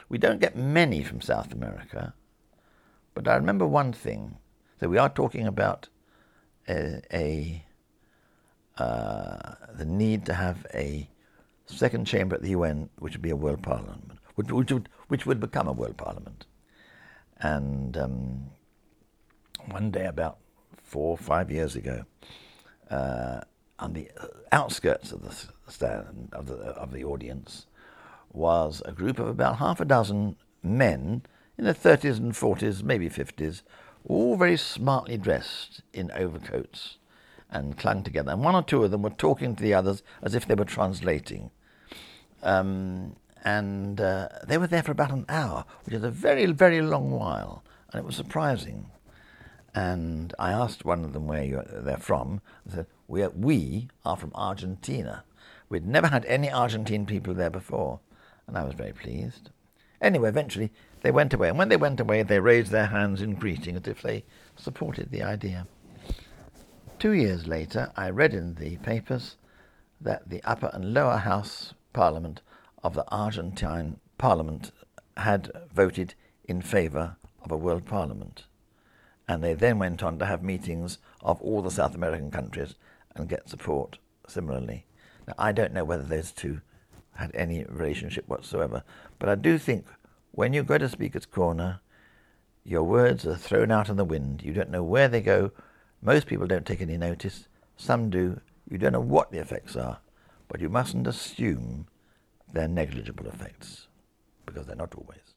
We don't get many from South America, but I remember one thing. So we are talking about the need to have a second chamber at the UN, which would be a world parliament, which would become a world parliament. And one day, about 4 or 5 years ago, on the outskirts of the stand of the audience, was a group of about half a dozen men in their 30s and 40s, maybe 50s, all very smartly dressed in overcoats and clung together. And one or two of them were talking to the others as if they were translating. And they were there for about an hour, which is a very, very long while, and it was surprising. And I asked one of them where they're from. I said, we are from Argentina. We'd never had any Argentine people there before, and I was very pleased. Anyway, eventually they went away, and when they went away, they raised their hands in greeting as if they supported the idea. 2 years later, I read in the papers that the upper and lower house parliament of the Argentine parliament had voted in favour of a world parliament. And they then went on to have meetings of all the South American countries and get support similarly. Now, I don't know whether those two had any relationship whatsoever, but I do think when you go to Speaker's Corner, your words are thrown out in the wind. You don't know where they go. Most people don't take any notice. Some do. You don't know what the effects are, but you mustn't assume they're negligible effects, because they're not always.